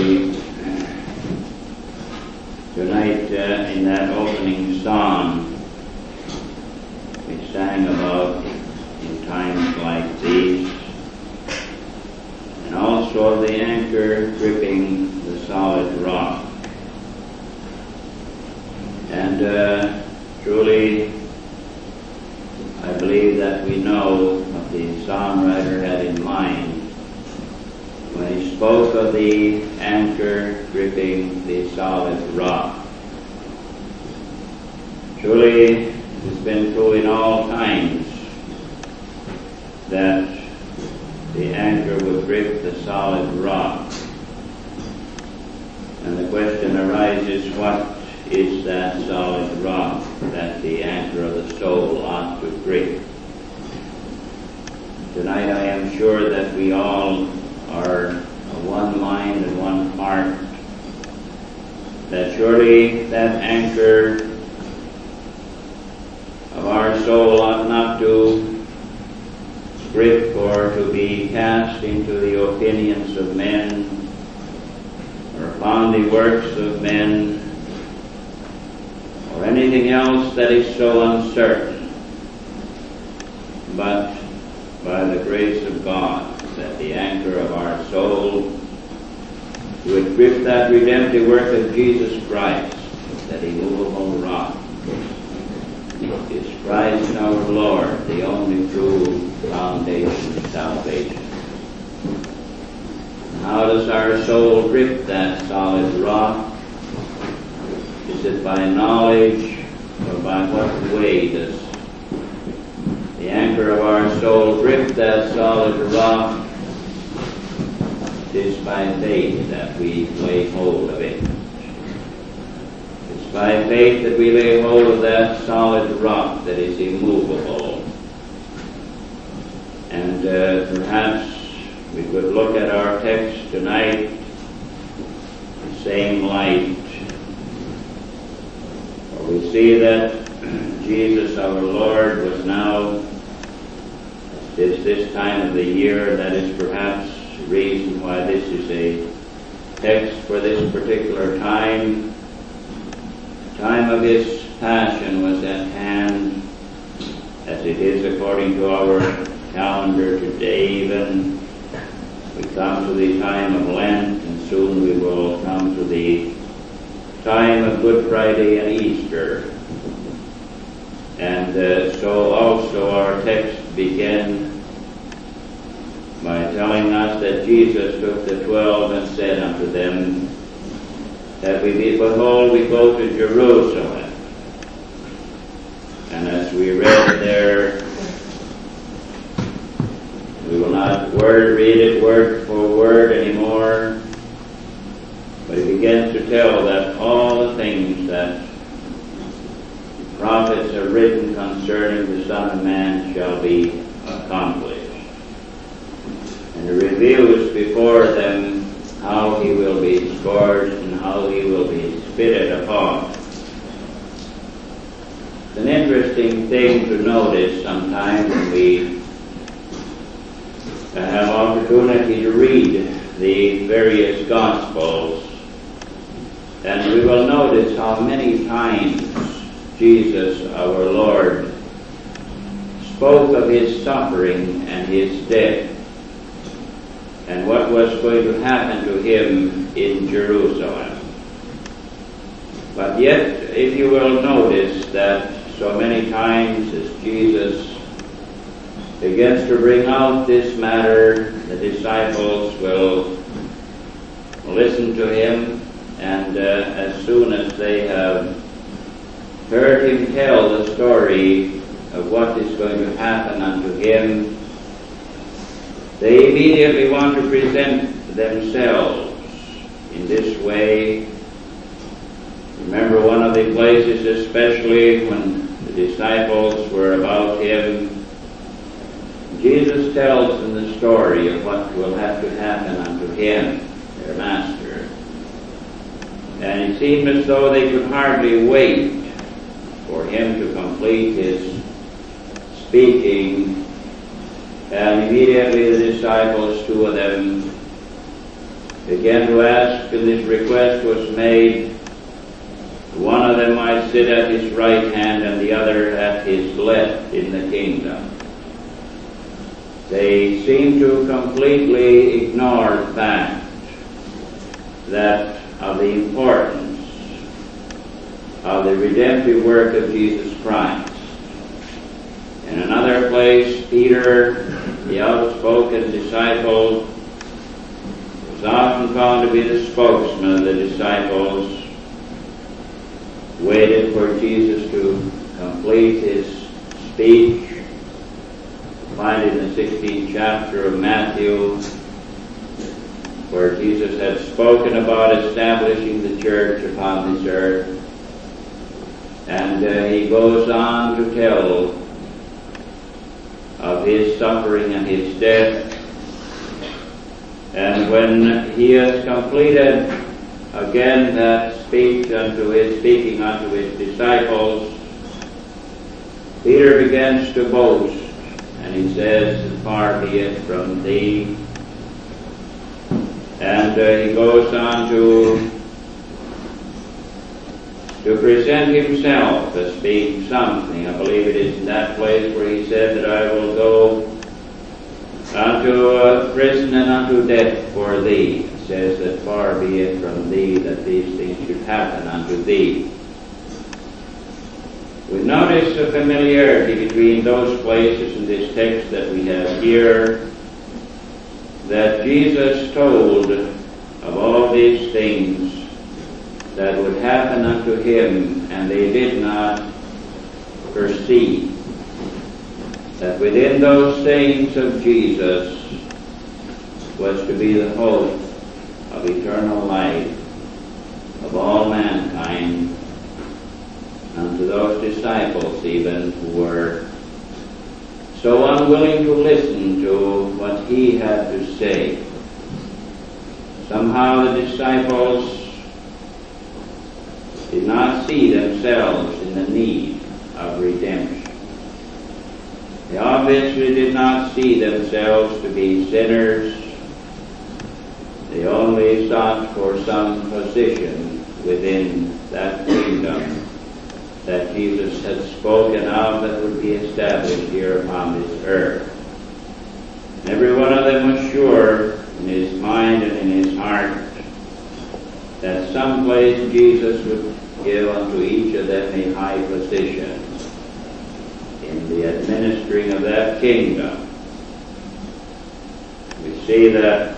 we tonight in that opening psalm we sang about in times like these, and also the anchor gripping the solid rock. And truly, I believe that we know what the songwriter had in mind when he spoke of the anchor gripping the solid rock. Truly, it has been true in all times that the anchor would grip the solid rock. And the question arises, what is that solid rock that the anchor of the soul ought to grip? Tonight I am sure that we all are of one mind and one heart, that surely that anchor of our soul ought not to grip or to be cast into the opinions of men or upon the works of men or anything else that is so uncertain, but by the grace of God, that the anchor of our soul would grip that redemptive work of Jesus Christ, that immovable rock. It is Christ our Lord, the only true foundation of salvation. How does our soul grip that solid rock? Is it by knowledge, or by what way does the anchor of our soul grip that solid rock? It is by faith that we lay hold of it. It's by faith that we lay hold of that solid rock that is immovable. And perhaps we could look at our text tonight in the same light. For we see that Jesus our Lord was now, it's this time of the year, that is perhaps the reason why this is a text for this particular time. The time of his passion was at hand, as it is according to our calendar today even. We come to the time of Lent, and soon we will come to the time of Good Friday and Easter. And so also our text begins by telling us that Jesus took the 12 and said unto them, that behold, we go to Jerusalem. And as we read there, we will not read it word for word anymore, but he begins to tell that all the things that prophets have written concerning the Son of Man shall be accomplished. And he reveals before them how he will be scourged and how he will be spitted upon. It's an interesting thing to notice sometimes when we have opportunity to read the various Gospels, and we will notice how many times Jesus our Lord spoke of his suffering and his death and what was going to happen to him in Jerusalem. But yet, if you will notice that so many times as Jesus begins to bring out this matter, the disciples will listen to him, and as soon as they have heard him tell the story of what is going to happen unto him, they immediately want to present themselves in this way. Remember one of the places, especially when the disciples were about him, Jesus tells them the story of what will have to happen unto him, their master. And it seemed as though they could hardly wait for him to complete his speaking. And immediately the disciples, two of them, began to ask, and this request was made, one of them might sit at his right hand and the other at his left in the kingdom. They seem to completely ignore the fact that of the importance of the redemptive work of Jesus Christ. In another place, Peter, the outspoken disciple, was often found to be the spokesman of the disciples, waited for Jesus to complete his speech. We find it in the 16th chapter of Matthew, where Jesus had spoken about establishing the church upon this earth. And he goes on to tell of his suffering and his death. And when he has completed again that speaking unto his disciples, Peter begins to boast, and he says, "Far be it from thee." And he goes on to present himself as being something. I believe it is in that place where he said that I will go unto prison and unto death for thee. It says that far be it from thee that these things should happen unto thee. We notice a familiarity between those places in this text that we have here, that Jesus told of all these things that would happen unto him, and they did not perceive that within those sayings of Jesus was to be the hope of eternal life of all mankind, unto those disciples even who were so unwilling to listen to what he had to say. Somehow the disciples did not see themselves in the need of redemption. They obviously did not see themselves to be sinners. They only sought for some position within that kingdom that Jesus had spoken of that would be established here upon this earth. And every one of them was sure in his mind and in his heart that someplace Jesus would give unto each of them a high position in the administering of that kingdom. We see that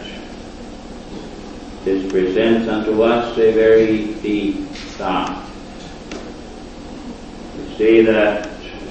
this presents unto us a very deep thought. We see that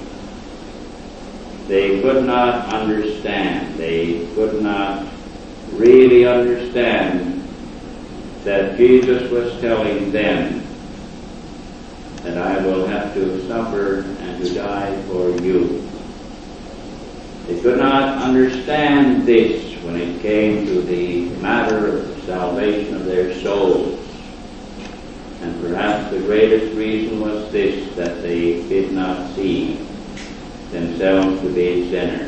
they could not understand, they could not really understand that Jesus was telling them that I will have to suffer and to die for you. They could not understand this when it came to the matter of the salvation of their souls. And perhaps the greatest reason was this, that they did not see themselves to be sinners.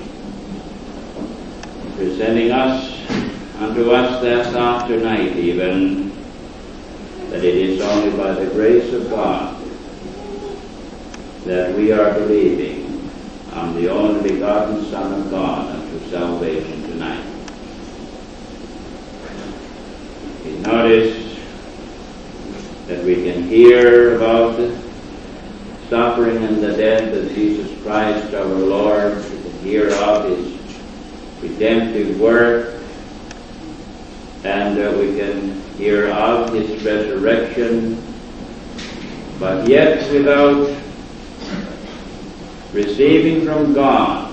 Presenting unto us that thought tonight even, that it is only by the grace of God that we are believing on the only begotten Son of God unto salvation tonight. We notice that we can hear about the suffering and the death of Jesus Christ our Lord. We can hear of his redemptive work, and we can hear of his resurrection, but yet without receiving from God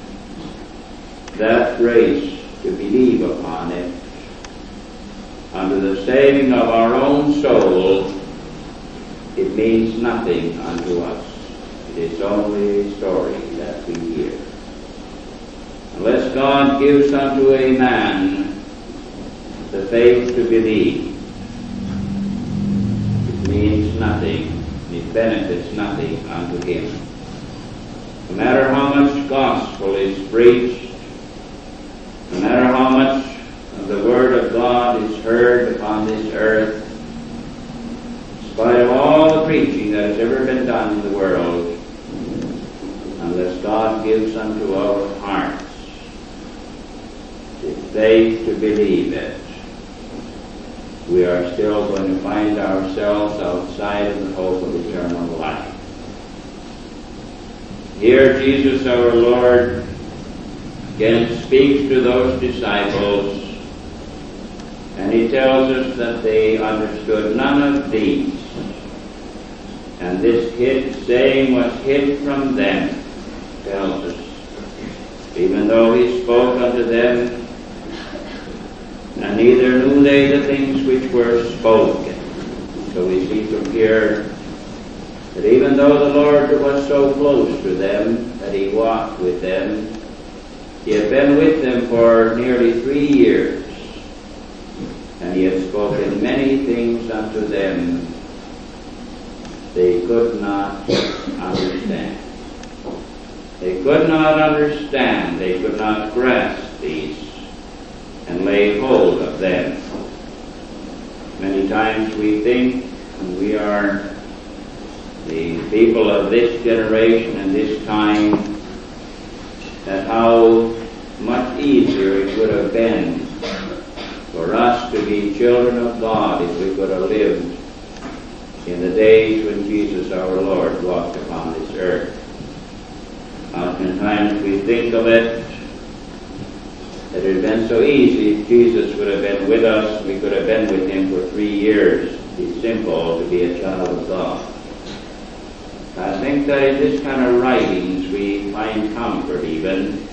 that grace to believe upon it unto the saving of our own soul, it means nothing unto us. It is only a story that we hear. Unless God gives unto a man the faith to believe, it means nothing, it benefits nothing unto him. No matter how much gospel is preached, no matter how much of the Word of God God is heard upon this earth, in spite of all the preaching that has ever been done in the world, unless God gives unto our hearts the faith to believe it, we are still going to find ourselves outside of the hope of eternal life. Here Jesus our Lord again speaks to those disciples, and he tells us that they understood none of these, and this saying was hid from them, tells us, even though he spoke unto them, and neither knew they the things which were spoken. So we see from here that even though the Lord was so close to them, that he walked with them, he had been with them for nearly 3 years, and he had spoken many things unto them they could not understand. They could not understand, they could not grasp these and lay hold of them. Many times we think, and we are the people of this generation and this time, that how much easier it would have been for us to be children of God if we could have lived in the days when Jesus our Lord walked upon this earth. Oftentimes we think of it, that it had been so easy if Jesus would have been with us, we could have been with him for 3 years. It's simple to be a child of God. I think that in this kind of writings we find comfort even,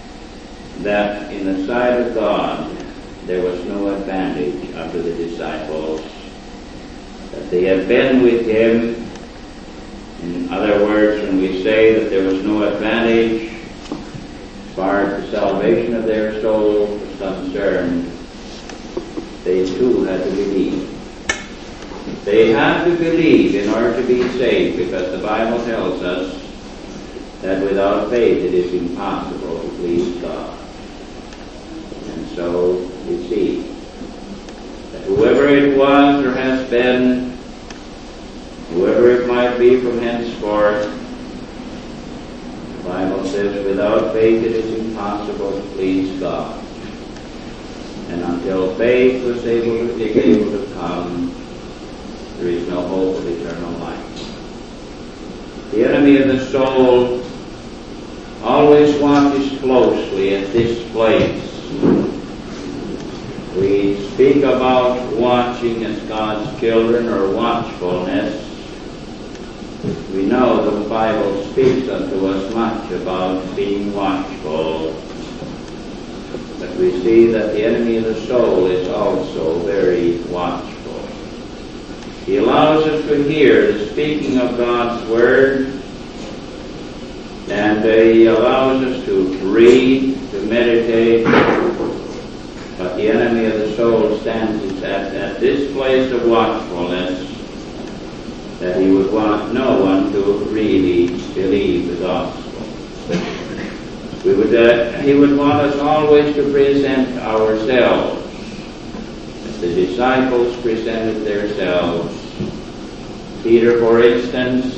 that in the sight of God there was no advantage unto the disciples, that they had been with him. In other words, when we say that there was no advantage as far as the salvation of their soul was concerned, they too had to believe. They had to believe in order to be saved, because the Bible tells us that without faith it is impossible to please God. And so we see that whoever it was or has been, whoever it might be from henceforth, the Bible says without faith it is impossible to please God. And until faith was able to come, there is no hope of eternal life. The enemy of the soul always watches closely at this place. We speak about watching as God's children, or watchfulness. We know the Bible speaks unto us much about being watchful. But we see that the enemy of the soul is also very watchful. He allows us to hear the speaking of God's Word, and he allows us to read, to meditate, but the enemy of the soul stands at this place of watchfulness, that he would want no one to really believe the gospel. He would want us always to present ourselves. The disciples presented themselves. Peter, for instance,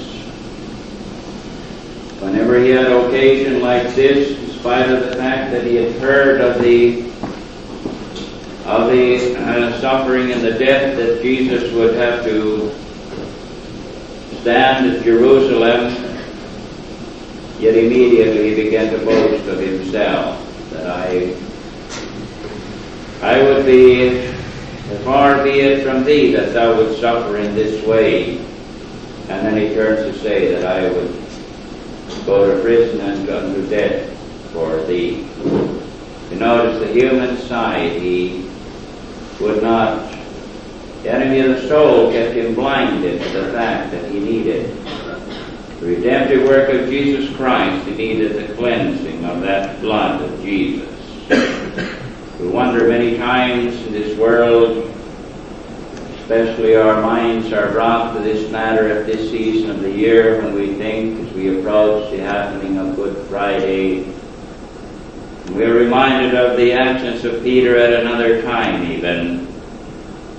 whenever he had occasion like this, in spite of the fact that he had heard of the suffering and the death that Jesus would have to stand at Jerusalem, yet immediately he began to boast of himself, that I would be, far be it from thee that thou wouldst suffer in this way. And then he turns to say that I would go to prison and unto death for thee. You notice the human side, he would not. The enemy of the soul kept him blinded to the fact that he needed the redemptive work of Jesus Christ. He needed the cleansing of that blood of Jesus. We wonder many times in this world, especially our minds are brought to this matter at this season of the year, when we think, as we approach the happening of Good Friday, we are reminded of the absence of Peter at another time even,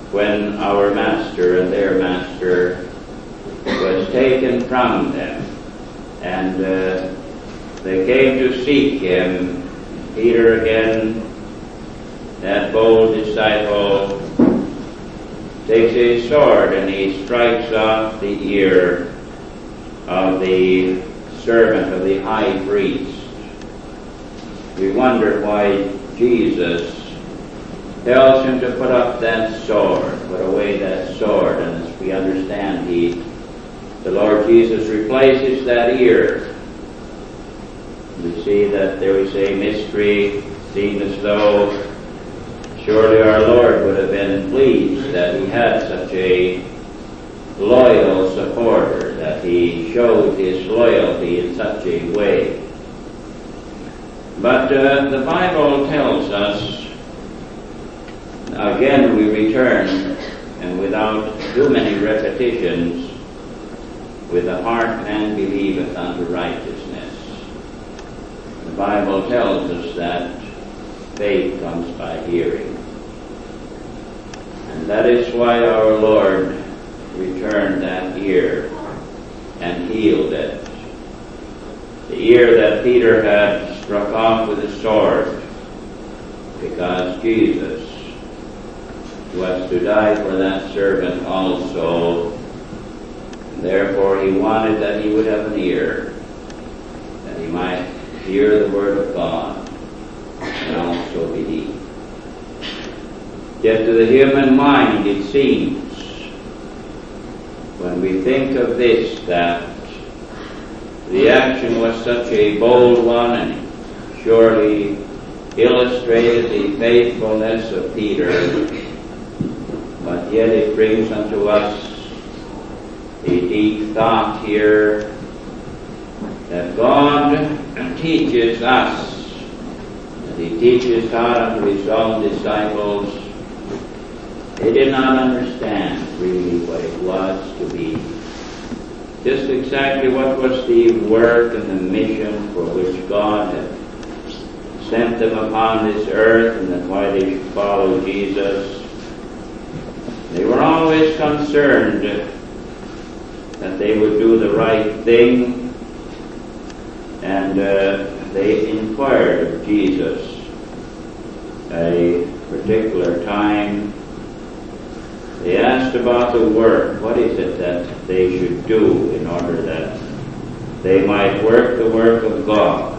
when our master and their master was taken from them, and they came to seek him. Peter again, that bold disciple, takes his sword and he strikes off the ear of the servant of the high priest. We wonder why Jesus tells him to put up that sword, put away that sword, and as we understand, the Lord Jesus replaces that ear. We see that there is a mystery, seeing as though surely our Lord would have been pleased that he had such a loyal supporter, that he showed his loyalty in such a way. But the Bible tells us, again we return, and without too many repetitions, with the heart man believeth unto righteousness. The Bible tells us that faith comes by hearing. And that is why our Lord returned that ear and healed it. The ear that Peter had struck off with a sword, because Jesus was to die for that servant also. And therefore he wanted that he would have an ear, that he might hear the word of God and also believe. Yet to the human mind it seems, when we think of this, that the action was such a bold one and surely illustrated the faithfulness of Peter, but yet it brings unto us a deep thought here that God teaches us, that he teaches God unto his own disciples. They did not understand really what it was to be, just exactly what was the work and the mission for which God had sent them upon this earth, and that why they should follow Jesus. They were always concerned that they would do the right thing, and they inquired of Jesus a particular time. They asked about the work. What is it that they should do in order that they might work the work of God?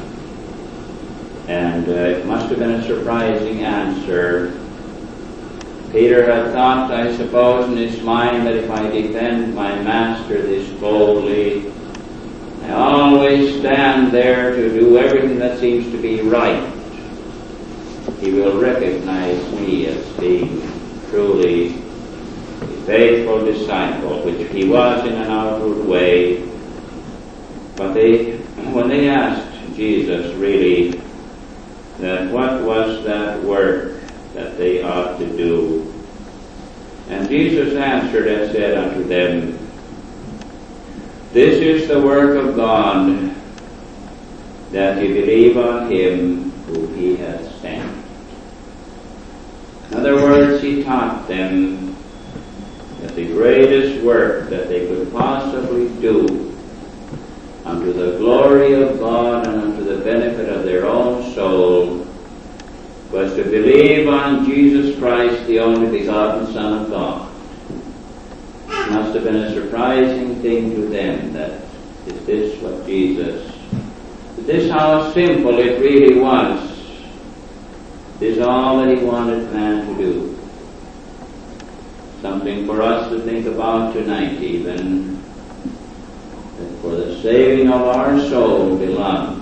And it must have been a surprising answer. Peter had thought, I suppose, in his mind, that if I defend my master this boldly, I always stand there to do everything that seems to be right, he will recognize me as being truly a faithful disciple, which he was in an outward way. But when they asked Jesus really that what was that work that they ought to do, and Jesus answered and said unto them, This is the work of God, that ye believe on him whom he hath sent. In other words, he taught them that the greatest work that they could possibly do unto the glory of God and unto the benefit of their own soul was to believe on Jesus Christ, the only begotten Son of God. It must have been a surprising thing to them that is this what Jesus, is this how simple it really was? This is all that he wanted man to do. Something for us to think about tonight even, that for the saving of our soul, beloved,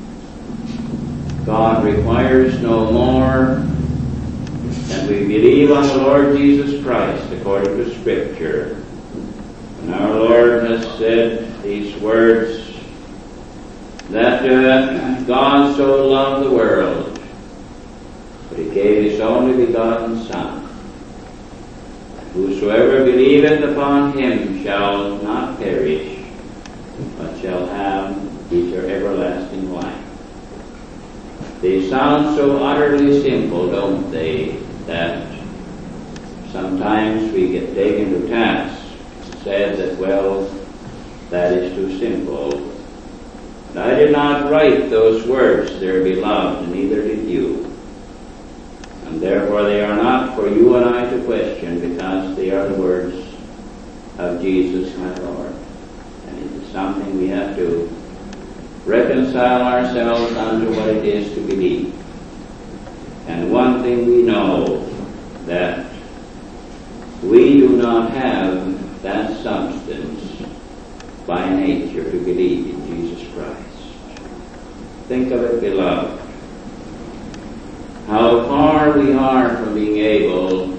God requires no more than we believe on the Lord Jesus Christ according to Scripture. And our Lord has said these words, that God so loved the world, but he gave his only begotten Son. Whosoever believeth upon him shall not perish, but shall have everlasting life. They sound so utterly simple, don't they, that sometimes we get taken to task and said that, well, that is too simple. And I did not write those words, dear beloved, and neither did you. And therefore they are not for you and I to question, because they are the words of Jesus my Lord. And it is something we have to reconcile ourselves unto what it is to believe. And one thing we know, that we do not have that substance by nature to believe in Jesus Christ. Think of it, beloved, how far we are from being able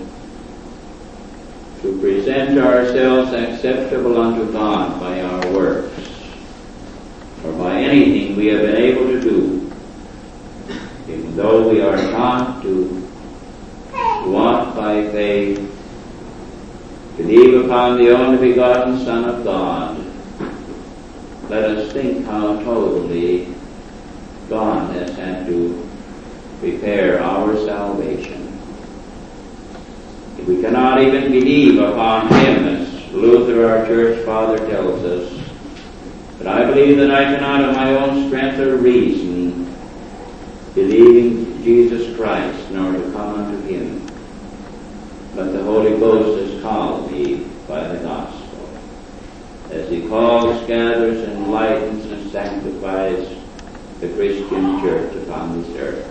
to present ourselves acceptable unto God by our works, or by anything we have been able to do, even though we are taught to walk by faith, believe upon the only begotten Son of God. Let us think how totally God has had to prepare our salvation. If we cannot even believe upon Him, as Luther, our church father, tells us, but I believe that I cannot of my own strength or reason believe in Jesus Christ, nor to come unto Him. But the Holy Ghost has called me by the gospel, as He calls, gathers, enlightens, and sanctifies the Christian church upon this earth.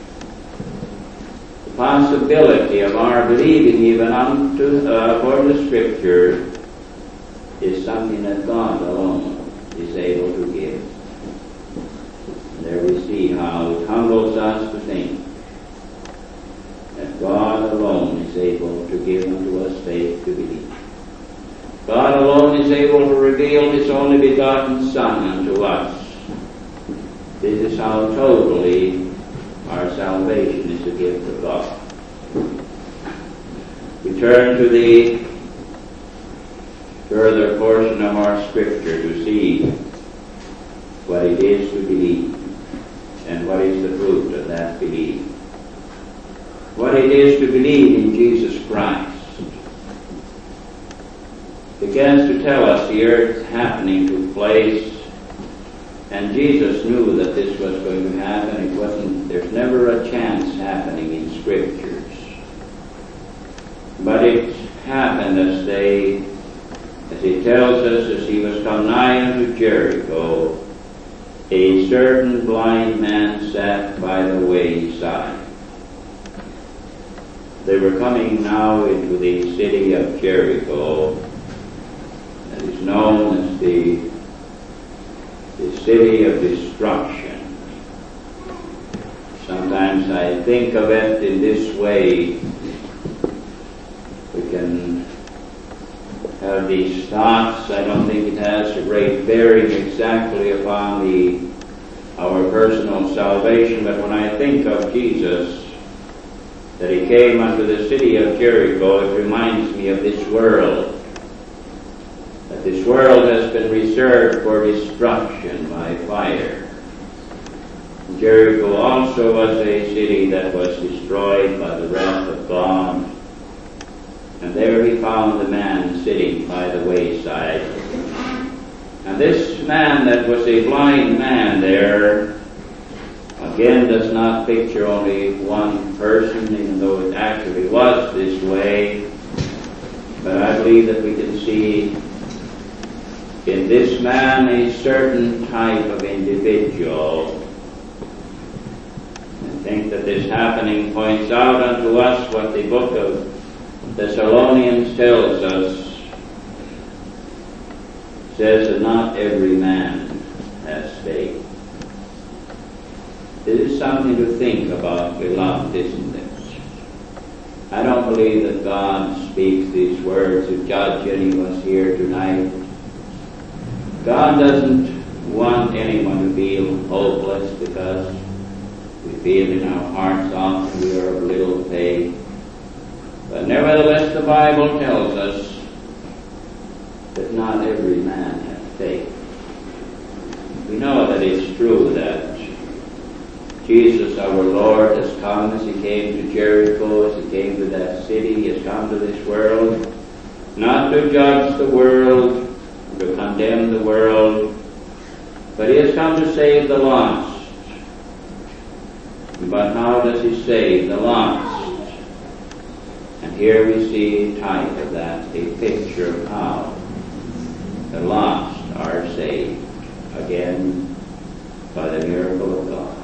The possibility of our believing even according to Scripture is something that God alone is able to give. And there we see how it humbles us to think that God alone is able to give unto us faith to believe. God alone is able to reveal His only begotten Son unto us. This is how totally our salvation is a gift of God. We turn to the further portion of our Scripture to see what it is to believe and what is the fruit of that belief. What it is to believe in Jesus Christ. It begins to tell us the earth happening took place, and Jesus knew that this was going to happen. There's never a chance happening in Scriptures. But it happened as He tells us, as He was come nigh unto Jericho, a certain blind man sat by the wayside. They were coming now into the city of Jericho, that is known as the city of destruction. Sometimes I think of it in this way. We can have these thoughts. I don't think it has a great bearing exactly upon our personal salvation, but when I think of Jesus, that He came unto the city of Jericho, it reminds me of this world. That this world has been reserved for destruction by fire. Jericho also was a city that was destroyed by the wrath of God. And there He found the man sitting by the wayside. And this man that was a blind man there, again, does not picture only one person, even though it actually was this way. But I believe that we can see in this man a certain type of individual. I think that this happening points out unto us what the book of Thessalonians tells us. It says that not every man has faith. This is something to think about, beloved, isn't it? I don't believe that God speaks these words to judge any of us here tonight. God doesn't want anyone to feel hopeless, because we feel in our hearts often we are of little faith. But nevertheless, the Bible tells us that not every man has faith. We know that it's true that Jesus our Lord has come as He came to Jericho, as He came to that city. He has come come to this world, not to judge the world, to condemn the world, but he has come to save the lost. But how does he save the lost? And here we see a type of that, a picture of how the lost are saved, again, by the miracle of God.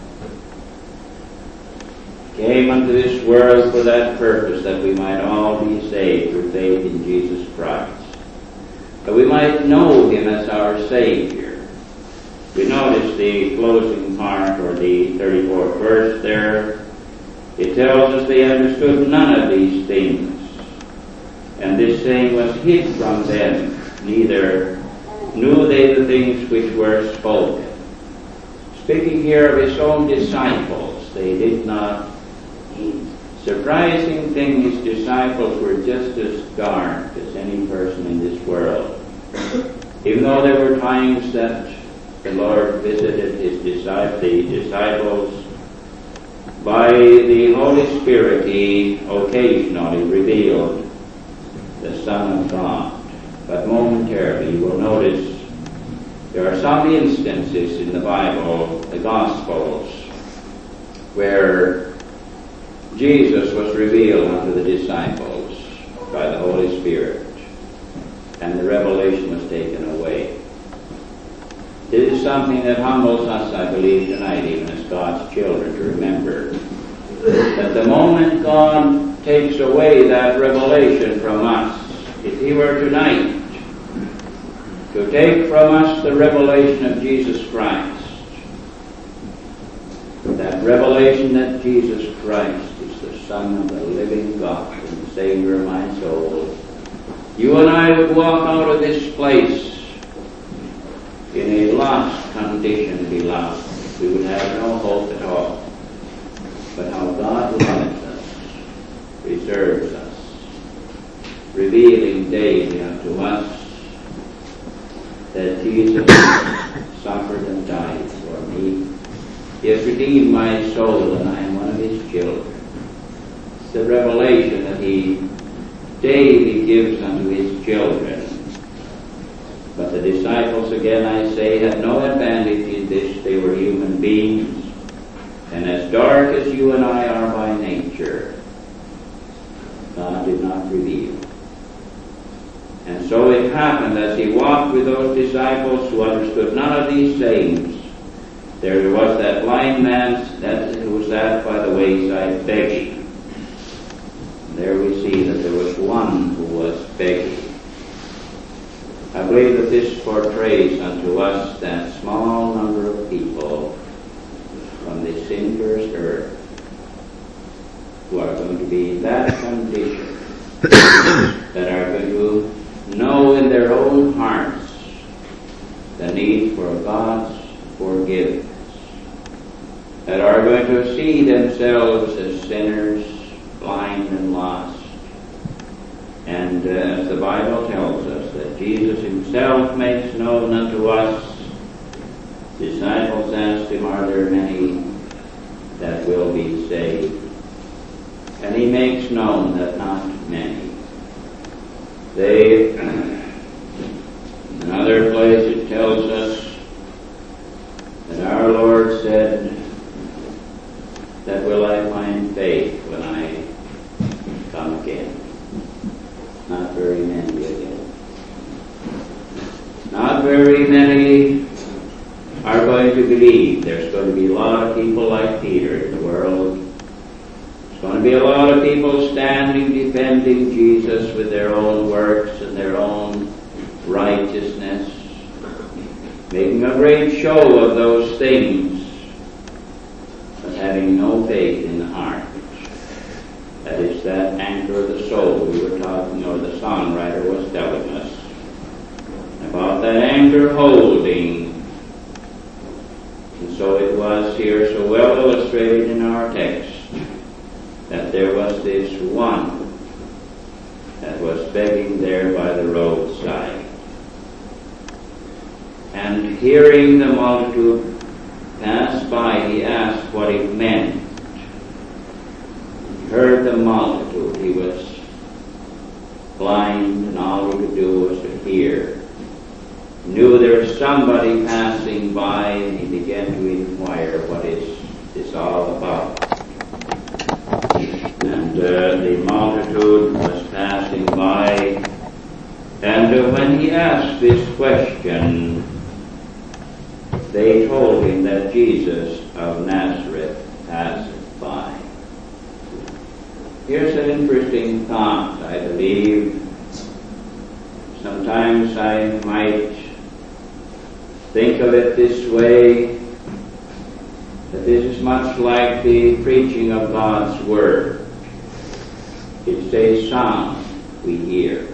Came unto this world for that purpose, that we might all be saved through faith in Jesus Christ, that we might know him as our Savior. We notice the closing part, or the 34th verse there. It tells us they understood none of these things, and this saying was hid from them, neither knew they the things which were spoken. Speaking here of his own disciples, they did not. Surprising thing, his disciples were just as dark as any person in this world. Even though there were times that the Lord visited the disciples, by the Holy Spirit he occasionally revealed the Son of God. But momentarily, you will notice there are some instances in the Bible, the Gospels, where Jesus was revealed unto the disciples by the Holy Spirit, and the revelation was taken away. This is something that humbles us, I believe, tonight, even as God's children, to remember that the moment God takes away that revelation from us, if he were tonight to take from us the revelation of Jesus Christ, that revelation that Jesus Christ is the Son of the living God and Savior of my soul, you and I would walk out of this place in a lost condition, beloved. We would have no hope at all. But how God loves us, preserves us, revealing daily unto us that Jesus suffered and died for me. He has redeemed my soul, and I am one of his children. It's the revelation that he daily gives unto his children. But the disciples, again I say, had no advantage in this. They were human beings, and as dark as you and I are by nature, God did not reveal. And so it happened, as he walked with those disciples who understood none of these things, there was that blind man who was sat by the wayside begging. And there we see that there was one who was begging. I believe that this portrays unto us that small number of people from this sin-cursed earth who are going to be in that condition, that are going to know in their own hearts the need for God's forgiveness, that are going to see themselves as sinners, blind and lost. And as the Bible tells us, that Jesus himself makes known unto us, disciples asked him, are there many that will be saved? And he makes known that not many. In other place it tells us that our Lord said, that will I find faith when I come again. Not very many again. Not very many are going to believe. There's going to be a lot of people like Peter in the world. There's going to be a lot of people standing defending Jesus with their own works and their own righteousness, making a great show of those things, but having no faith in the heart. That is that anchor of the soul we were talking, or the songwriter was telling us about that anchor holding. And so it was here so well illustrated in our text that there was this one that was begging there by the roadside. And hearing the multitude pass by, he asked what it meant. He heard the multitude. He was blind, and all he could do was to hear. He knew there was somebody passing by, and he began to inquire, what is this all about? And the multitude was passing by, and when he asked this question, they told him that Jesus of Nazareth passed by. Here's an interesting thought, I believe. Sometimes I might think of it this way, that this is much like the preaching of God's Word. It's a sound we hear.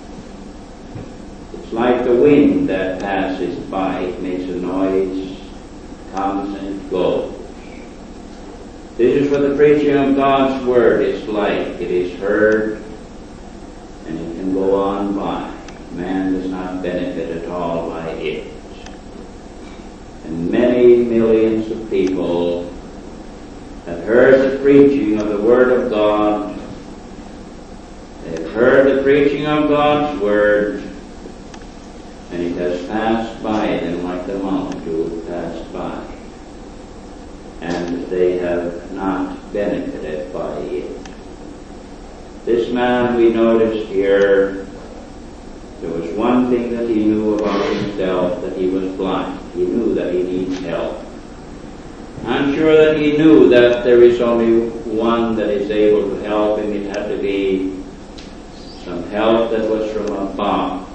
It's like the wind that passes by. It makes a noise, comes and it goes. This is what the preaching of God's Word is like. It is heard and it can go on by. Man does not benefit at all by it. And many millions of people have heard the preaching of the Word of God. They've heard the preaching of God's Word, and it has passed by them like the multitude passed by. And they have not benefited by it. This man, we noticed here, there was one thing that he knew about himself, that he was blind. He knew that he needs help. I'm sure that he knew that there is only one that is able to help him. It had to be some help that was from above.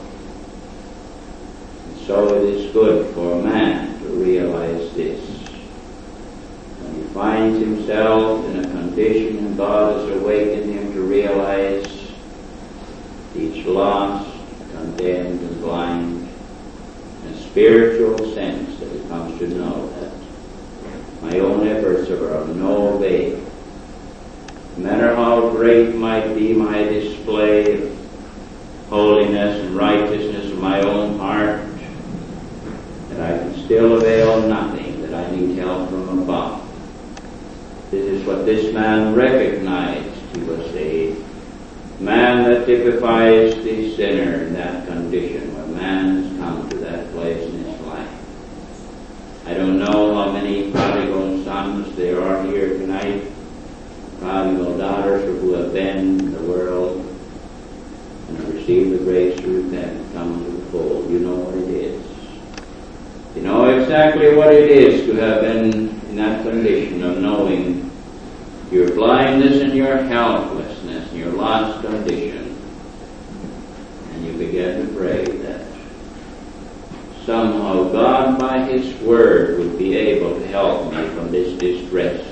And so it is good for man to realize this. When he finds himself in a condition and God has awakened him to realize he's lost, condemned and blind, in a spiritual sense, that he comes to know that my own efforts are of no avail. No matter how great might be my display of holiness and righteousness of my own heart, that I can still avail nothing, that I need help from above. This is what this man recognized. He was a man that typifies the sinner in that condition, where man has come to that place in his life. I don't know how many prodigal sons there are here tonight, prodigal daughters who have been in the world and have received the grace to repent and come to the fold. You know what it is. You know exactly what it is to have been in that condition of knowing your blindness and your helplessness and your lost condition. And you begin to pray that somehow God by His Word would be able to help me from this distress.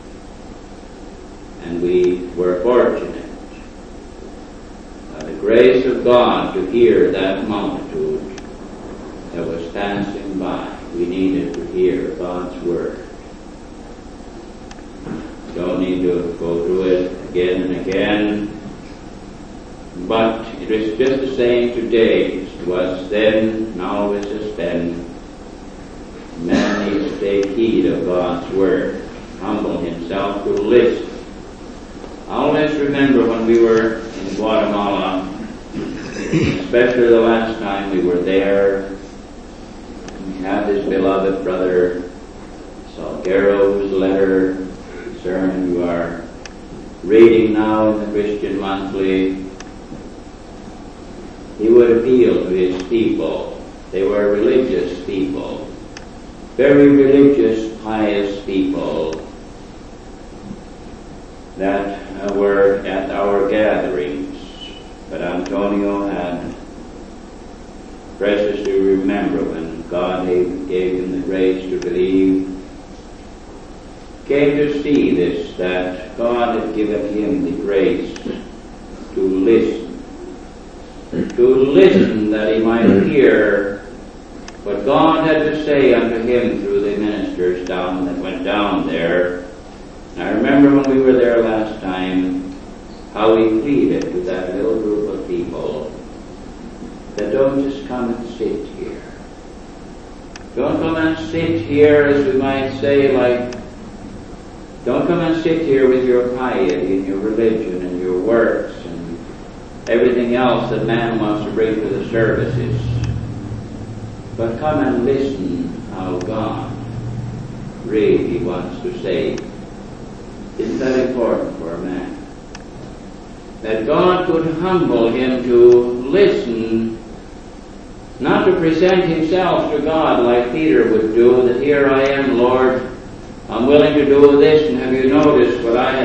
And we were fortunate by the grace of God to hear that multitude that was passing by. We needed to hear God's Word. Don't need to go through it again and again. But it is just the same today as it was then and always has been. Man needs to take heed of God's Word, humble himself to listen. I always remember when we were in Guatemala, especially the last time we were there, we had this beloved brother Salguero's letter, sermon you are reading now in the Christian Monthly. He would appeal to his people. They were religious people, very religious, pious people that were at our gatherings. But Antonio had precious to remember when God gave him the grace to believe, came to see this, that God had given him the grace to listen that he might hear what God had to say unto him through the ministers that went down there. And I remember when we were there last time, how we pleaded with that little group of people that don't just come and sit here. Don't come and sit here, as we might say, don't come and sit here with your piety and your religion and your works and everything else that man wants to bring to the services. But come and listen how God really wants to say. Isn't that important for a man? That God could humble him to listen, not to present himself to God like Peter would do, that here I am, Lord, I'm willing to do this, and have you noticed what I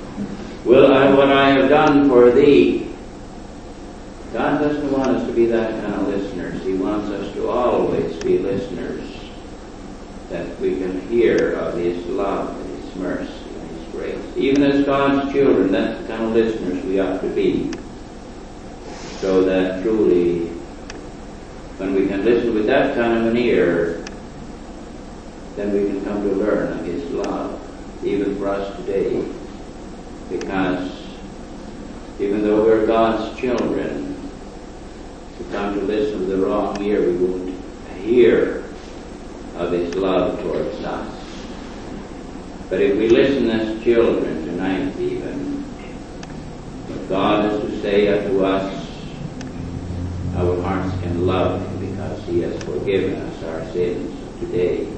have done for thee? God doesn't want us to be that kind of listeners. He wants us to always be listeners, that we can hear of His love and His mercy and His grace. Even as God's children, that's the kind of listeners we ought to be. So that truly, when we can listen with that kind of an ear, then we can come to learn of His love, even for us today. Because even though we're God's children, if we come to listen with the wrong ear, we won't hear of His love towards us. But if we listen as children tonight even, what God has to say unto us, our hearts can love Him because He has forgiven us our sins today.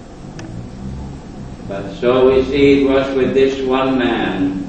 But so we see it was with this one man.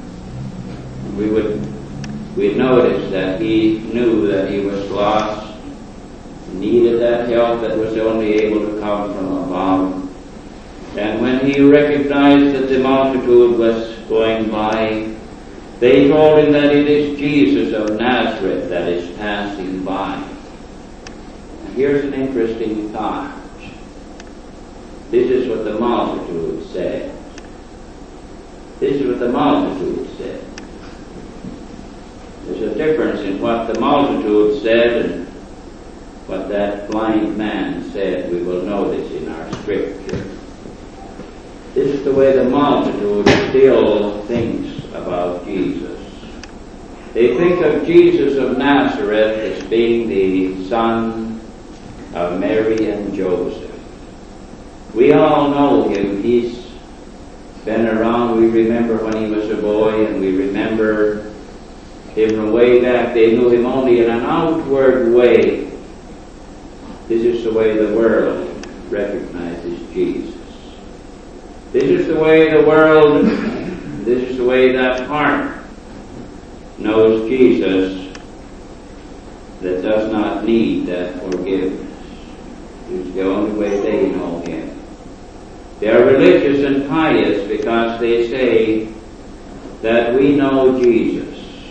We'd notice that he knew that he was lost, needed that help that was only able to come from above. And when he recognized that the multitude was going by, they told him that it is Jesus of Nazareth that is passing by. And here's an interesting thought. This is what the multitude said. This is what the multitude said. There's a difference in what the multitude said and what that blind man said. We will know this in our scripture. This is the way the multitude still thinks about Jesus. They think of Jesus of Nazareth as being the son of Mary and Joseph. We all know him. He's been around. We remember when he was a boy, and we remember him from way back. They knew him only in an outward way. This is the way the world recognizes Jesus. This is the way the world, this is the way that heart knows Jesus that does not need that forgiveness. It's the only way they know Him. They are religious and pious because they say that we know Jesus.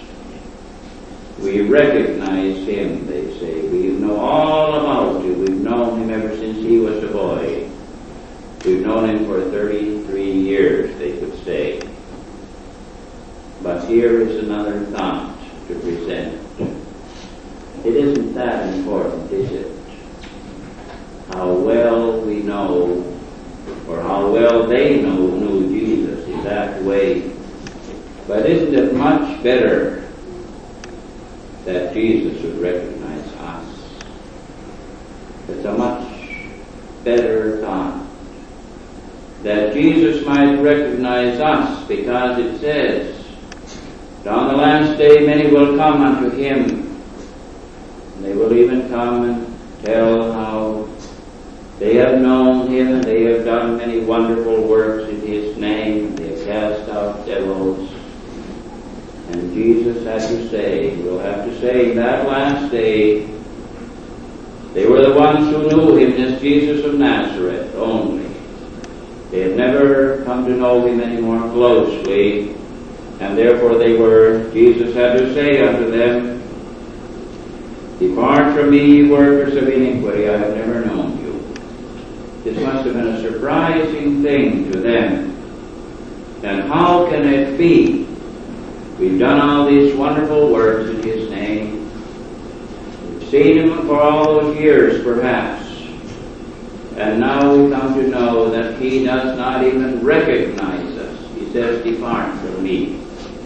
We recognize Him, they say. We know all about Him. We've known Him ever since He was a boy. We've known Him for 33 years, they could say. But here is another thought to present. It isn't that important, is it? How well we know, or how well they knew Jesus in that way. But isn't it much better that Jesus would recognize us? It's a much better thought. That Jesus might recognize us, because it says, on the last day many will come unto Him. And they will even come and tell how they have known Him, and they have done many wonderful works in His name. They have cast out devils. And Jesus had to say, will have to say in that last day, they were the ones who knew Him as Jesus of Nazareth only. They had never come to know Him any more closely, and therefore Jesus had to say unto them, depart from me, ye workers of iniquity, I have never known you. This must have been a surprising thing to them. And how can it be? We've done all these wonderful works in His name. We've seen Him for all those years, perhaps. And now we come to know that He does not even recognize us. He says, depart from me.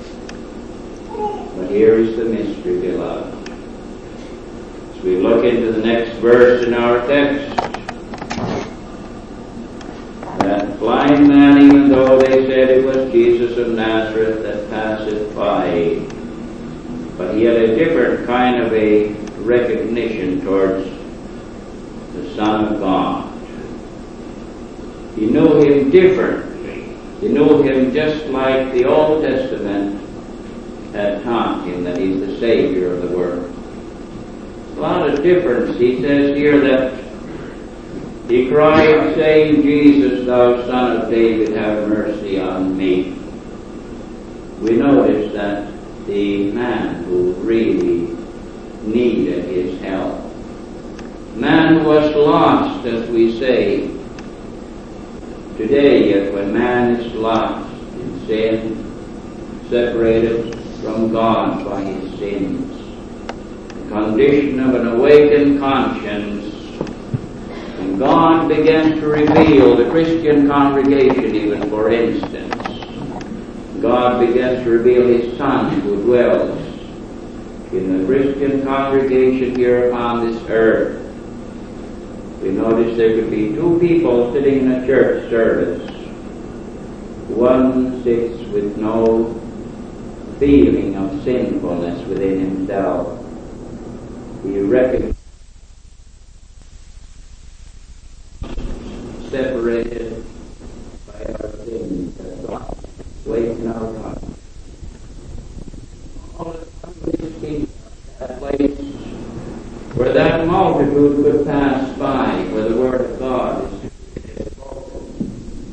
But here is the mystery, beloved. As we look into the next verse in our text, that blind man, even though they said it was Jesus of Nazareth that passeth by, But he had a different kind of a recognition towards the Son of God. He knew him differently. He knew him just like the Old Testament had taught him, that he's the Savior of the world. A lot of difference. He says here that he cried, saying, Jesus, thou Son of David, have mercy on me. We notice that the man who really needed his help, man who was lost, as we say today, yet when man is lost in sin, separated from God by his sins, the condition of an awakened conscience, and God began to reveal the Christian congregation, even for instance, God began to reveal his Son who dwells in the Christian congregation here upon this earth. We notice there could be two people sitting in a church service. One sits with no feeling of sinfulness within himself. He recognizes separated by our sins as God, waking our conscience. All of these people, that place where that multitude could pass by, where the Word of God is spoken.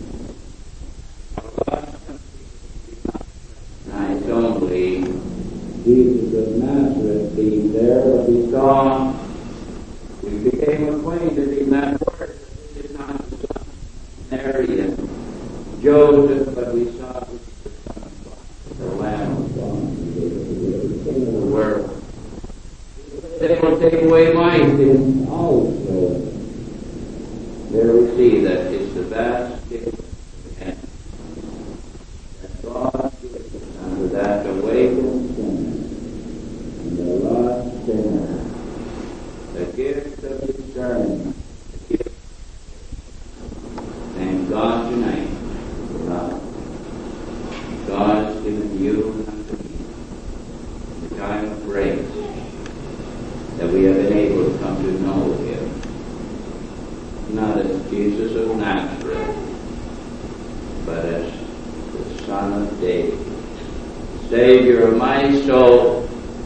And it's only Jesus of Nazareth being there, but we saw, we became acquainted in that word. This is not the Son of Mary and Joseph, but we saw this is the Son of God, the Lamb of God, the King of the world. They will take away my sin also. There we see that it's the vast gift and that God gives unto that awakened sinner and the lost sinner the gift of discernment. Thank God tonight. God has given you and unto me the time of grace, that we have been able to come to know him, not as Jesus of Nazareth, but as the Son of David, Savior of my soul.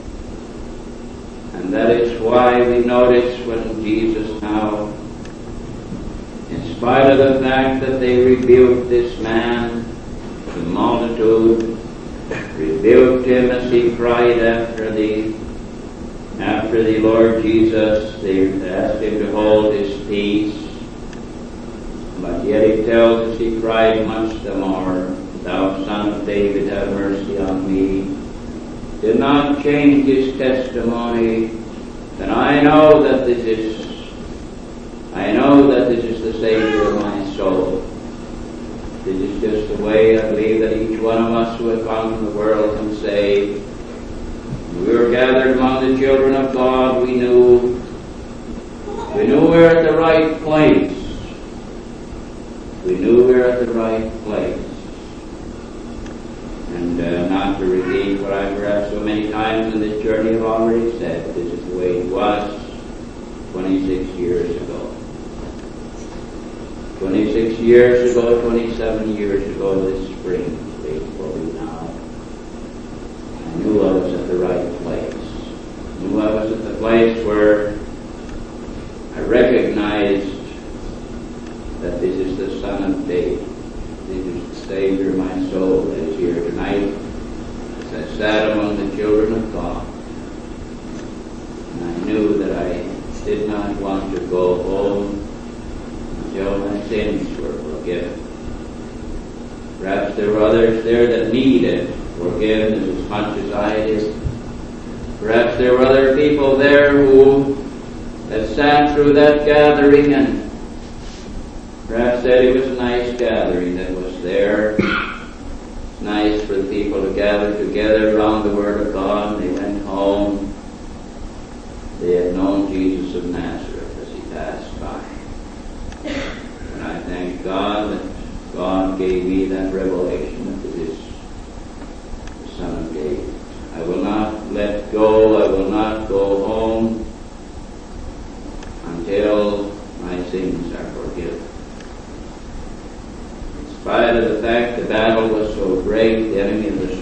And that is why we notice when Jesus now, in spite of the fact that they rebuked this man, the multitude rebuked him as he cried after the Lord Jesus, they asked him to hold his peace. But yet he tells us he cried much the more, Thou Son of David, have mercy on me. Did not change his testimony. And I know that this is the Savior of my soul. This is just the way I believe that each one of us who have come to the world can say, we were gathered among the children of God. We knew we were at the right place. We knew we were at the right place. And not to repeat what I've perhaps so many times in this journey have already said, this is the way it was 26 years ago. 26 years ago, 27 years ago this spring, faithfully now. I knew I was at the right place. I knew I was at the place where I recognized that this is the Son of David. This is the Savior of my soul that is here tonight as I sat among the children of God. And I knew that I did not want to go home until my sins were forgiven. Perhaps there were others there that needed forgiveness as much as I did. Perhaps there were other people there who had sat through that gathering and perhaps said it was a nice gathering that was there. It's nice for the people to gather together around the Word of God, and they went home. They had known Jesus of Nazareth as he passed by. And I thank God that God gave me that revelation that it is the Son of David. I will not let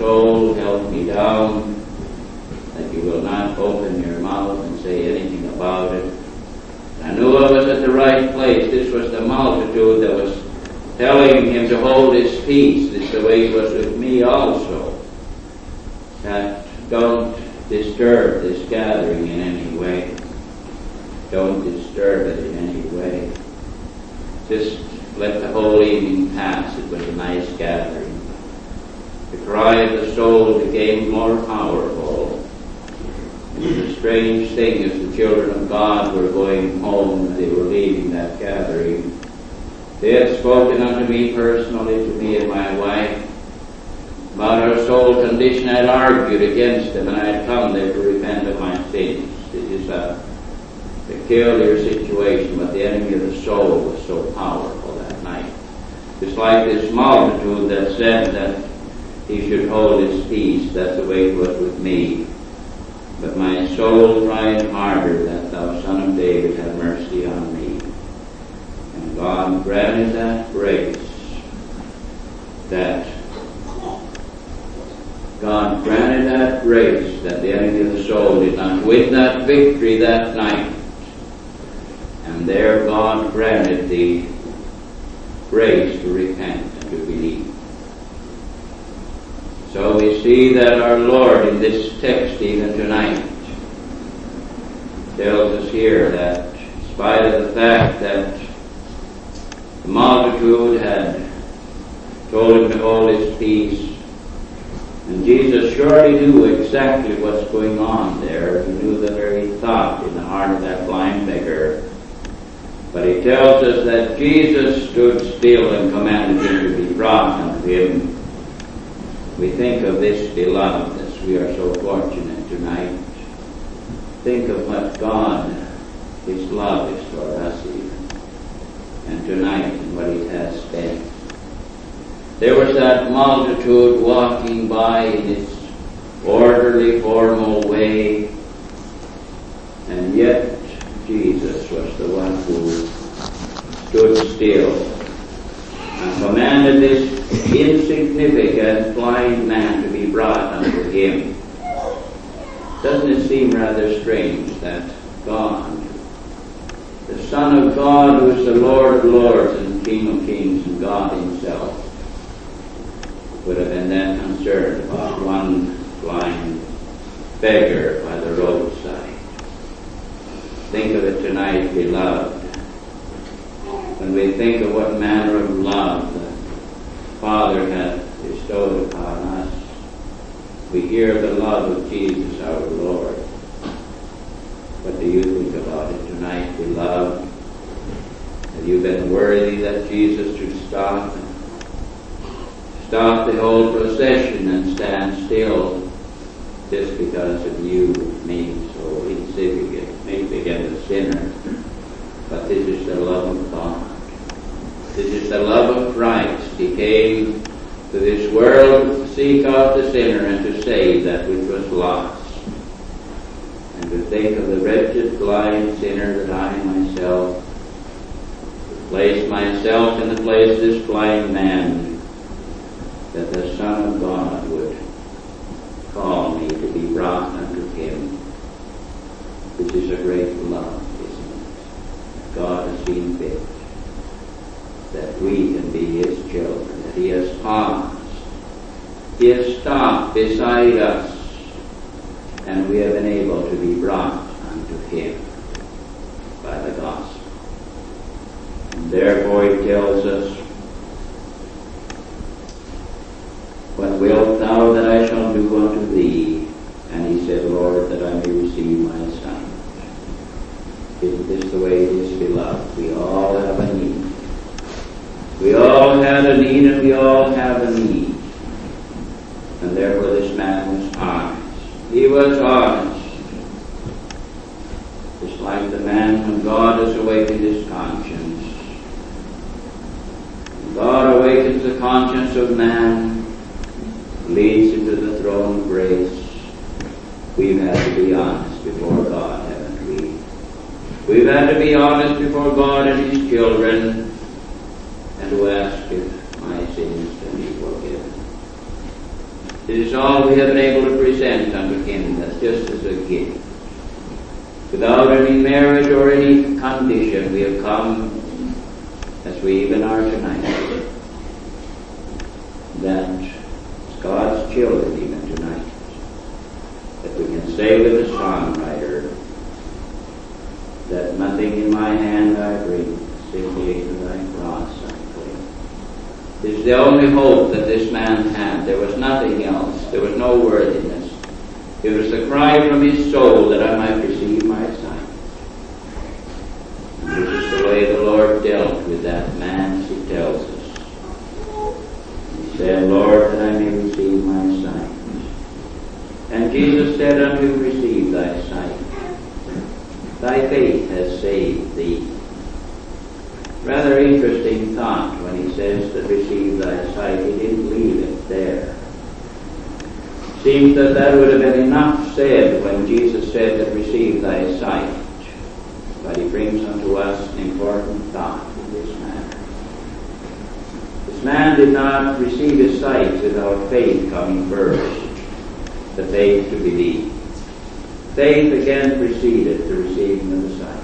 soul, help me down, that you will not open your mouth and say anything about it. I knew I was at the right place. This was the multitude that was telling him to hold his peace. This is the way it was with me also. That don't disturb this gathering in any way. Don't disturb it in any way. Just let the whole evening pass. It was a nice gathering. The cry of the soul became more powerful. It was a strange thing as the children of God were going home and they were leaving that gathering. They had spoken unto me personally, to me and my wife, about our soul condition. I had argued against them, and I had come there to repent of my sins. It is a peculiar situation, but the enemy of the soul was so powerful that night. It's like this multitude that said that he should hold his peace. That's the way it was with me. But my soul cried harder that thou, Son of David, have mercy on me. And God granted that grace, that the enemy of the soul did not win that victory that night. And there God granted the grace to repent and to believe. So we see that our Lord in this text even tonight tells us here that in spite of the fact that the multitude had told him to hold his peace, and Jesus surely knew exactly what's going on there. He knew the very thought in the heart of that blind beggar. But he tells us that Jesus stood still and commanded him to be brought unto him. We think of this, beloved, as we are so fortunate tonight. Think of what God, His love is toward us even. And tonight, and what He has spent. There was that multitude walking by in its orderly, formal way, and yet Jesus was the one who stood still and commanded this insignificant blind man to be brought unto him. Doesn't it seem rather strange that God, the Son of God, who is the Lord of lords and King of kings and God Himself, would have been that concerned about one blind beggar by the roadside? Think of it tonight, beloved. When we think of what manner of love the Father hath bestowed upon us, we hear the love of Jesus our Lord. What do you think about it tonight, beloved? Have you been worthy that Jesus should stop the whole procession and stand still just because of you being so insignificant, maybe against a sinner? But this is the love of God. This is the love of Christ. He came to this world to seek out the sinner and to save that which was lost. And to think of the wretched, blind sinner that I myself, place myself in the place of this blind man, that the Son of God would call me to be brought unto Him. Which is a great love, isn't it? God has seen fit that we can be His children, that He has paused, He has stopped beside us, and we have been able to be brought unto Him by the gospel. And therefore He tells us, what wilt thou that I shall do unto thee? And he said, Lord, that I may receive my sight. Isn't this the way it is, beloved? We all have a need. We all had a need, and we all have a need. And therefore this man was honest. He was honest. Just like the man when God has awakened his conscience. When God awakens the conscience of man, leads him to the throne of grace, we've had to be honest before God, haven't we? We've had to be honest before God and His children, and to ask if my sins can be forgiven. This is all we have been able to present unto him, that's just as a gift. Without any merit or any condition, we have come, as we even are tonight, that God's children even tonight, that we can say with the songwriter, that nothing in my hand I bring, simply to thy cross I cling. This is the only hope that this man had. There was nothing else. There was no worthiness. It was the cry from his soul that I might receive my sight. And this is the way the Lord dealt with that man, as he tells us. He said, Lord, that I may receive my sight. And Jesus said unto him, receive thy sight. Thy faith has saved thee. Rather interesting thought when he says that receive thy sight. He didn't leave it there. Seems that would have been enough said when Jesus said that receive thy sight. But he brings unto us an important thought in this matter. This man did not receive his sight without faith coming first. The faith to believe. Faith again preceded the receiving of the sight.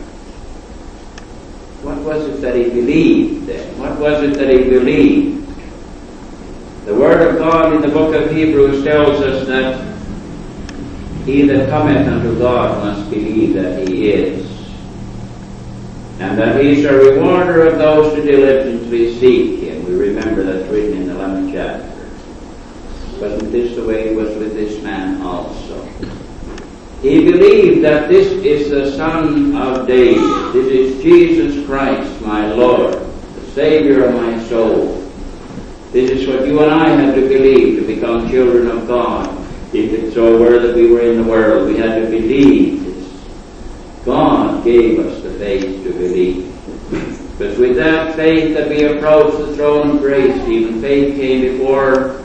What was it that he believed then? What was it that he believed? The Word of God in the book of Hebrews tells us that he that cometh unto God must believe that he is, and that he is a rewarder of those who diligently seek him. We remember that's written in the 11th chapter. Wasn't this the way it was with this man also? He believed that this is the Son of David. This is Jesus Christ, my Lord, the Savior of my soul. This is what you and I have to believe to become children of God. If it so were that we were in the world, we had to believe this. God gave us the faith to believe. But with that faith that we approach the throne of grace, even faith came before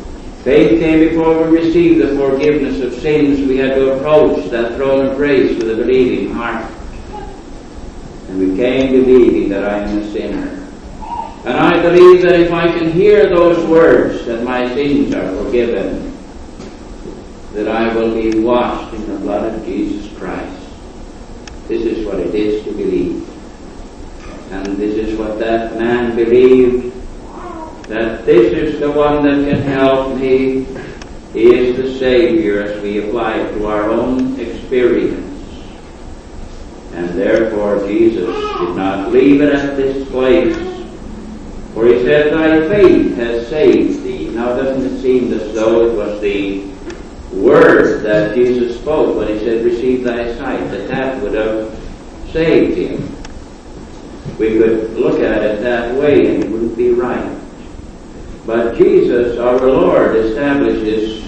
we received the forgiveness of sins. We had to approach that throne of grace with a believing heart. And we came believing that I am a sinner. And I believe that if I can hear those words, that my sins are forgiven, that I will be washed in the blood of Jesus Christ. This is what it is to believe. And this is what that man believed, that this is the one that can help me. He is the Savior as we apply it to our own experience. And therefore Jesus did not leave it at this place, for he said, thy faith has saved thee. Now doesn't it seem as though it was the word that Jesus spoke when he said, receive thy sight, that would have saved him? We could look at it that way and it wouldn't be right. But Jesus, our Lord, establishes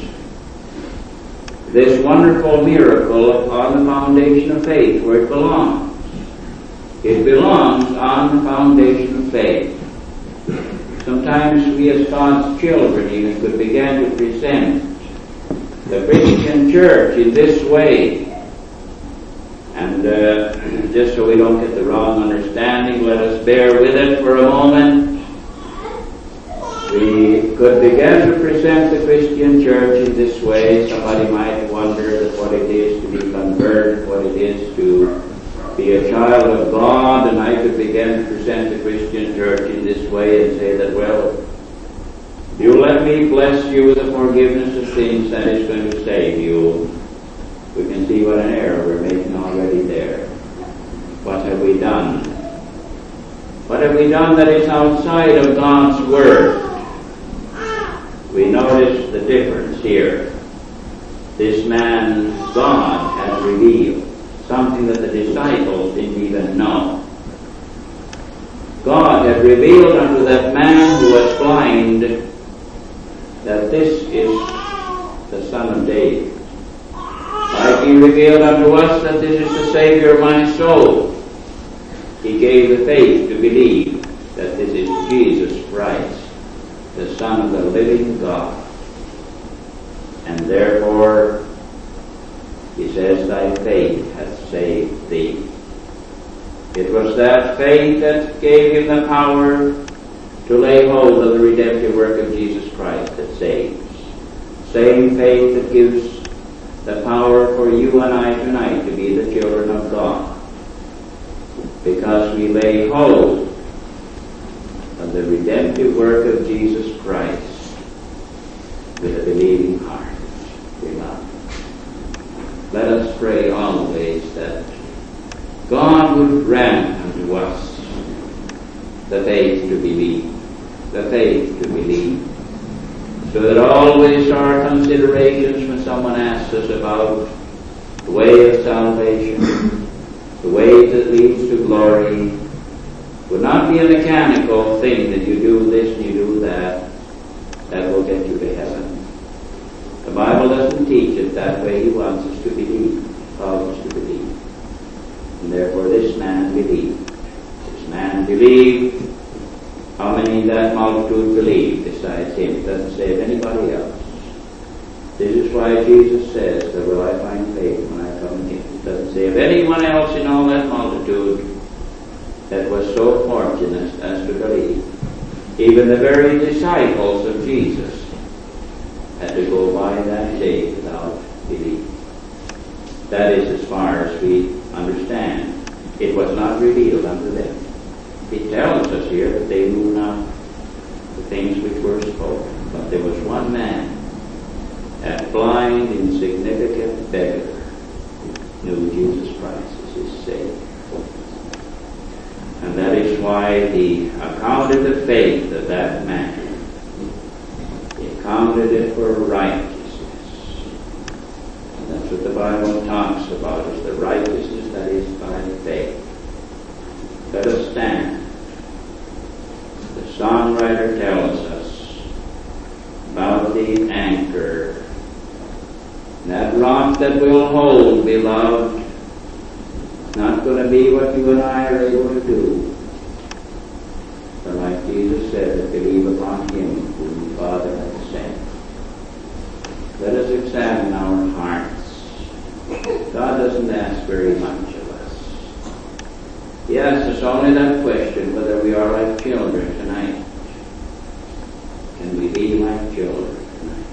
this wonderful miracle upon the foundation of faith, where it belongs. It belongs on the foundation of faith. Sometimes we as God's children even could begin to present the Christian church in this way. And just so we don't get the wrong understanding, let us bear with it for a moment. We could begin to present the Christian church in this way. Somebody might wonder what it is to be converted, what it is to be a child of God, and I could begin to present the Christian church in this way and say that, well, you let me bless you with the forgiveness of sins, that is going to save you. We can see what an error we're making already there. What have we done? What have we done that is outside of God's Word? We notice the difference here. This man, God has revealed something that the disciples didn't even know. God had revealed unto that man who was blind that this is the Son of David. Like he revealed unto us that this is the Savior of my soul, he gave the faith to believe that this is Jesus Christ, the Son of the living God. And therefore, he says, thy faith hath saved thee. It was that faith that gave him the power to lay hold of the redemptive work of Jesus Christ that saves. Same faith that gives the power for you and I tonight to be the children of God. Because we lay hold of the redemptive work of Jesus Christ with a believing heart. Beloved, let us pray always that God would grant unto us the faith to believe, so that always our considerations when someone asks us about the way of salvation, the way that leads to glory, would not be a mechanical thing that you do this and you do that will get you to heaven. The Bible doesn't teach it that way. He wants us to believe, calls us to believe. And therefore this man believed. This man believed. How many in that multitude believed besides him? It doesn't say of anybody else. This is why Jesus says, that will I find faith when I come again. It doesn't say of anyone else in all that multitude that was so fortunate as to believe. Even the very disciples of Jesus had to go by that day without belief. That is as far as we understand. It was not revealed unto them. It tells us here that they knew not the things which were spoken. But there was one man, that blind, insignificant beggar, knew Jesus Christ as his Savior. And that is why he accounted the faith of that man. He accounted it for righteousness. And that's what the Bible talks about, is the righteousness that is by faith. Let us stand. The songwriter tells us about the anchor. That rock that will hold, beloved, it's not going to be what you and I are able to do. But like Jesus said, believe upon him whom the Father has sent. Let us examine our hearts. God doesn't ask very much of us. He asks us only that question, whether we are like children tonight. Can we be like children tonight?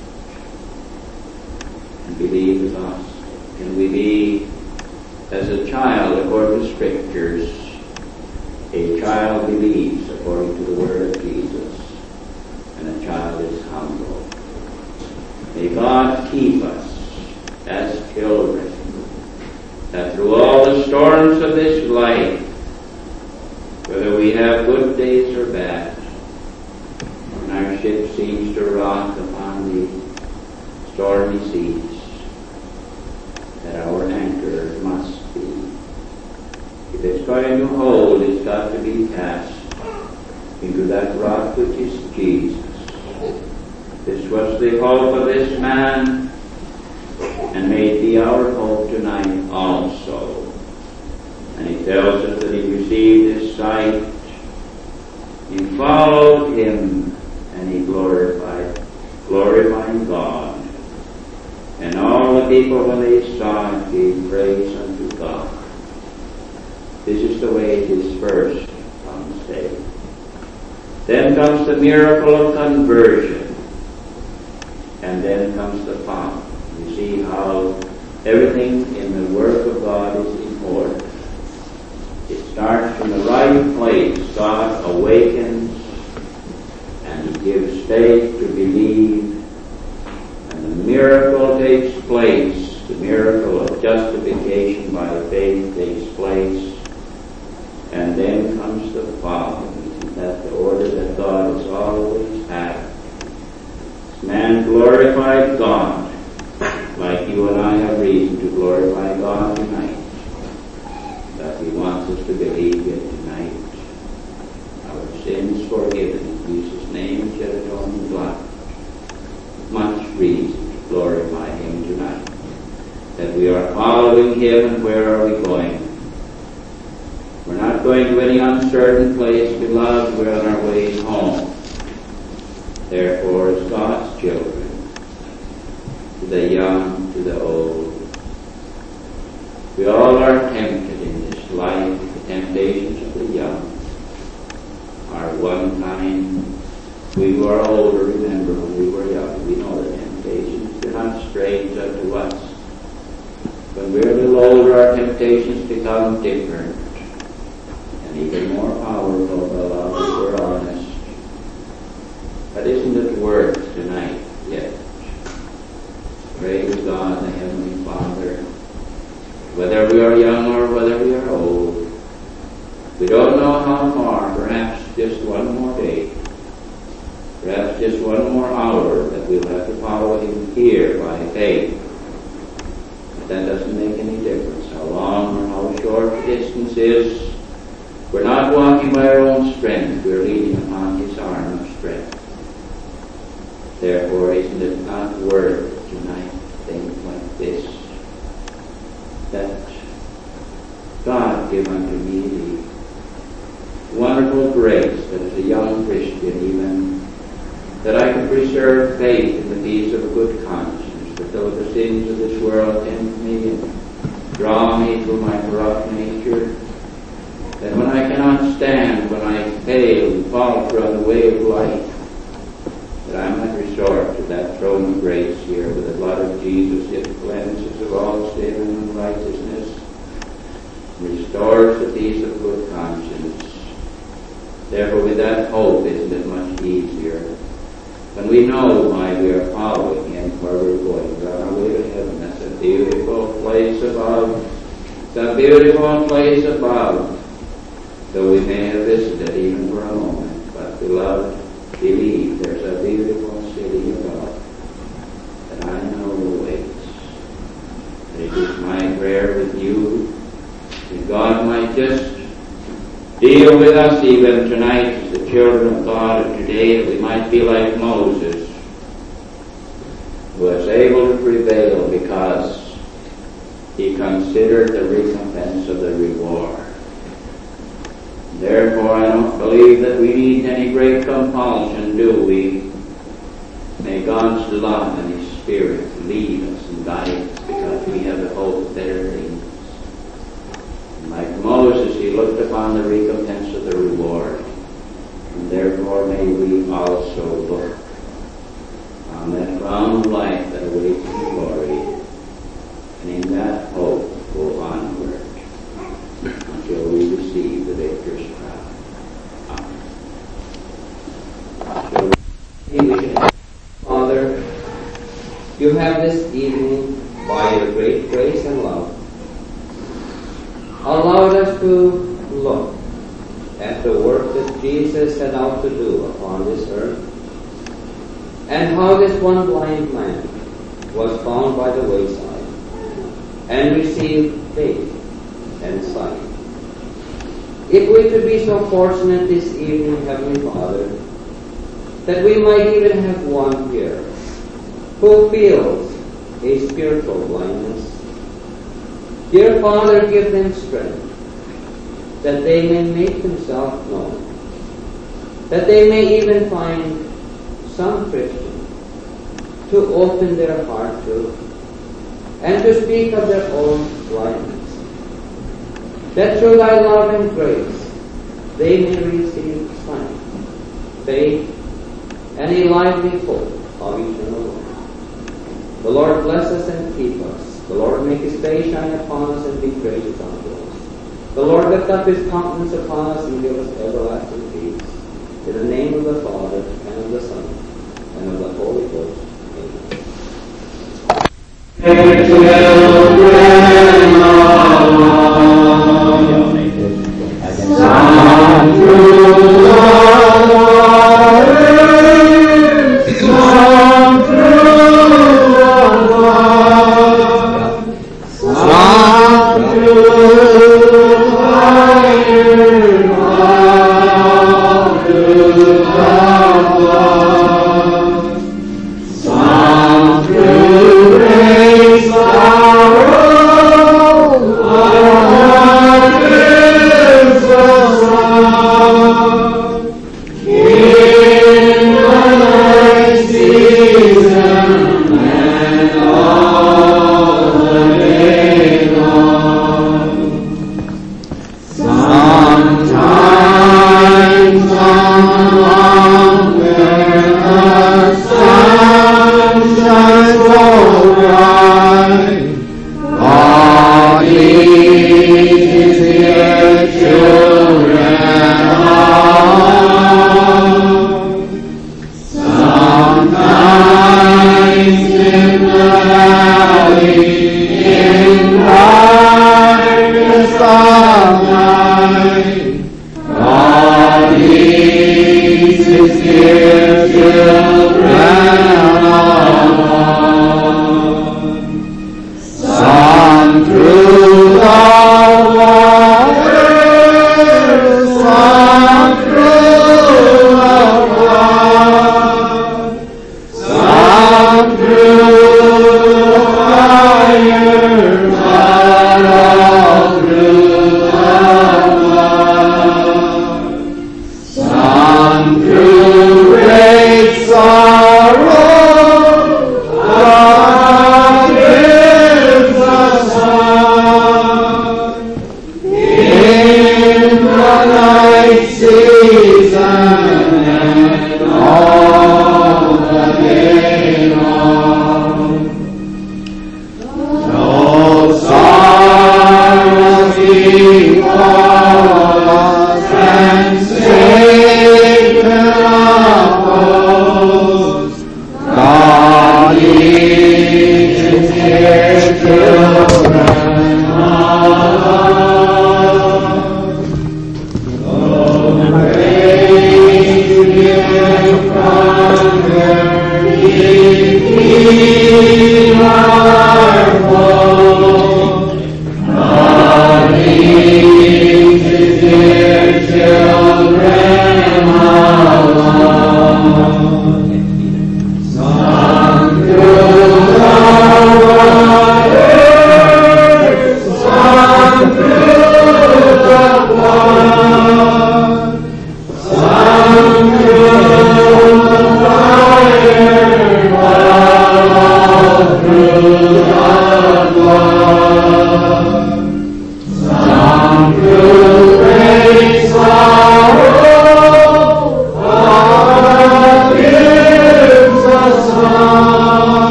And believe the gospel? Can we be as a child according to Scriptures? A child believes according to the word of Jesus, and a child is humble. May God keep us as children, that through all the storms of this life, whether we have good days or bad, when our ship seems to rock upon the stormy seas, that our anchor must be. If it's going to hold, it's got to be cast into that rock which is Jesus. This was the hope of this man, and may it be our hope tonight also. And he tells us that he received his sight, he followed him, and he glorifying God. And all the people, when they saw it, gave praise unto God. This is the way it is first on stage. Then comes the miracle of conversion. And then comes the fountain. You see how everything in the work of God is in order. It starts from the right place. God awakens, and he gives faith to believe. And the miracle takes place. The miracle of justification by faith takes place. And then comes the fountain. Isn't that the order that God has always had? This man glorified God, like you and I have reason to glorify God tonight. But he wants us to believe it tonight. Our sins forgiven in Jesus' name, shed atoning blood. Much reason to glorify him tonight. That we are following him, and where are we going? We're not going to any uncertain place, beloved. We're on our way home. Therefore, as God's children, to the young, to the old, we all are tempted in this life. The temptations of the young are one kind. We who are older remember when we were young. We know the temptations. strange unto us. When we're a little older, our temptations become different and even more powerful, beloved, if we're honest. But isn't it worth tonight yet? Praise God, the Heavenly Father. Whether we are young or whether we are old, we don't know how far, perhaps just one more day, perhaps just one more hour that we'll have to follow Him here by faith. But that doesn't make any difference how long or how short the distance is. We're not walking by our own strength, we're leaning upon His arm of strength. Therefore, isn't it not worth tonight things like this, that God give unto me the wonderful grace that as a young Christian even, that I can preserve faith in the peace of a good conscience, that though the sins of this world tempt me and draw me through my corrupt nature, that when I cannot stand, when I fail and falter on the way of life, that I might resort to that throne of grace here with the blood of Jesus. It cleanses of all sin and unrighteousness, restores the peace of good conscience. Therefore, with that hope, isn't it much easier when we know why we are following Him, where we're going. We're on our way to heaven. That's a beautiful place above. It's a beautiful place above, though we may have visited even for a moment. But, beloved, believe there's a beautiful city above that I know awaits. And it is my prayer with you that God might just deal with us even tonight as the children of God of today, that we might be like Moses, who was able to prevail because he considered the recompense of the reward. Therefore, I don't believe that we need any great compulsion, do we? May God's love and His Spirit lead us and guide us, because we have the hope better things. Like Moses, he looked upon the recompense of the reward. And therefore may we also look on that crown of life that awaits in glory, and in that hope go onward until we receive the victor's crown. Amen. Father, you have this evening, by your great grace and love, allowed us to look at the work that Jesus set out to do upon this earth, and how this one blind man was found by the wayside and received faith and sight. If we could be so fortunate this evening, Heavenly Father, that we might even have one here who feels a spiritual blindness, dear Father, give them strength, that they may make themselves known, that they may even find some Christian to open their heart to, and to speak of their own blindness, that through thy love and grace they may receive sight, faith, and a lively hope of eternal life. The Lord bless us and keep us. The Lord make His face shine upon us and be gracious unto us. The Lord lift up His countenance upon us and give us everlasting peace. In the name of the Father, and of the Son, and of the Holy Ghost. Amen.